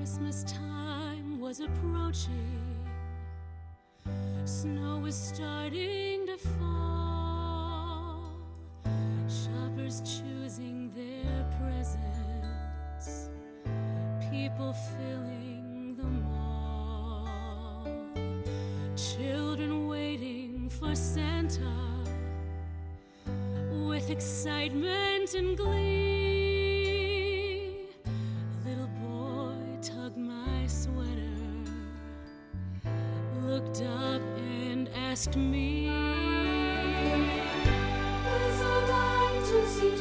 Christmas time was approaching. Snow was starting to fall. Shoppers choosing their presents. People filling the mall. Children waiting for Santa with excitement and glee. A little boy tugged my sweater, looked up and asked me, "Is a line to see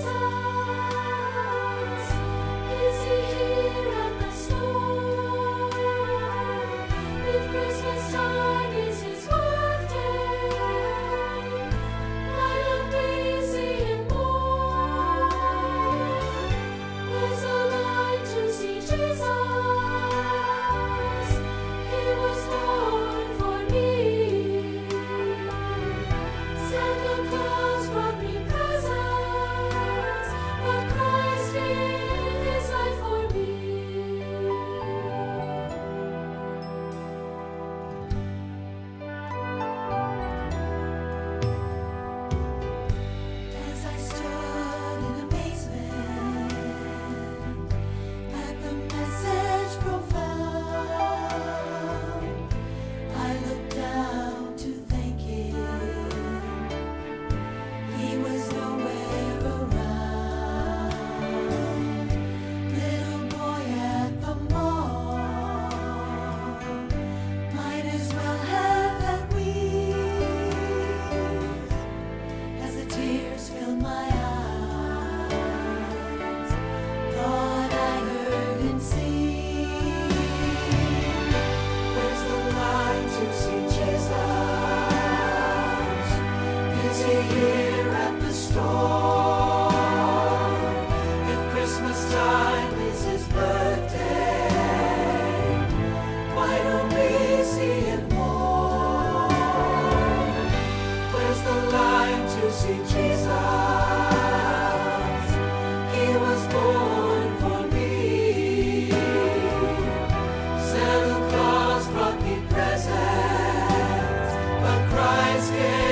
Jesus? Is he here at the store? If Christmas time is his birthday, why don't we see him more? There's a line to see Jesus. He was born for me. Santa Claus brought me presents, but Christ gave his life for me." As I stood in amazement at the message profound, I looked down to thank him. He was nowhere around. Little boy at the mall might as well have had wings. As the tears filled my eyes, thought I heard him sing, "Where's the line to see Jesus? Is he here at the store? If Christmas time is his birthday, why don't we see him more? Where's the line to see Jesus? He was born for me. Santa Claus brought me presents, but Christ gave